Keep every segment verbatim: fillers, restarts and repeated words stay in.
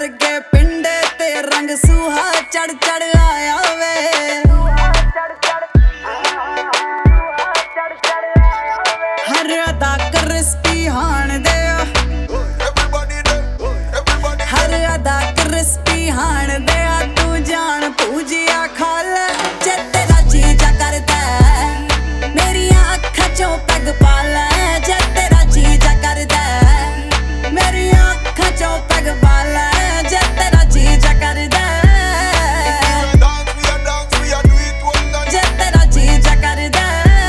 वर्गे पिंडे ते रंग सूहा चढ़ चढ़ आया वे। हर अदा क्रिस्पी हाण दे, हर अदा क्रिस्पी हाण दे। तू जान पूजिया खा ले जे तेरा जीजा करदा, मेरिया अखां चों पैग पा ले जे तेरा जीजा करदा, मेरिया अखां चों पैग पा ले जे तेरा जीजा करदा, जे तेरा जीजा करदा।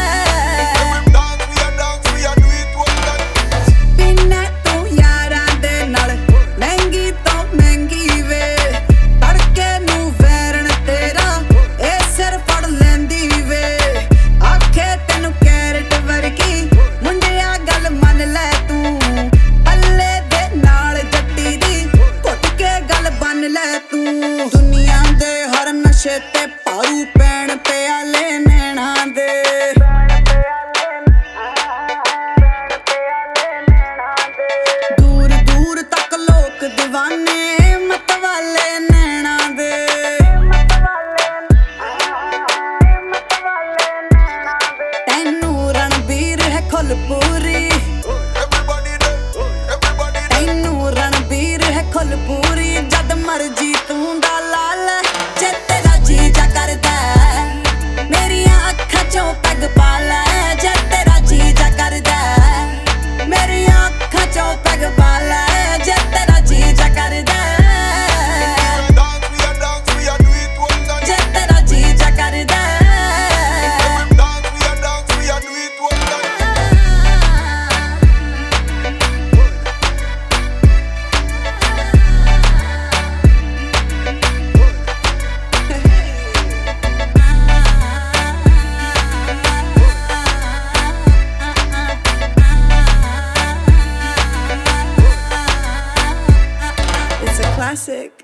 पीना तू यारां दे नाल महंगी तो महंगी वे, तड़के नूं वैरण तेरा ए सिर फड़ लैंदी वे। आखे तैनूं कैरट वर्गी मुंडिया गल मन लै तू, पल्ले दे नाल जट्टी दी घुट के गल बन लै तू। दुनिया दे हर नशे ते भारू पैण प्याले नैणा दे, दूर दूर तक लोक दीवाने मत वाले नैणा दे। तैनू रणबीर है खुलपूरी, तैनू रणबीर है खुलपूरी। जद मर्जी तू दा लाल जे तेरा जीजा करदा, मेरिया अखां चों पैग पा ले जे तेरा जीजा करदा, मेरिया अखां चों पैग पा ले जे तेरा जीजा करदा, जे तेरा जीजा करदा। It's a classic.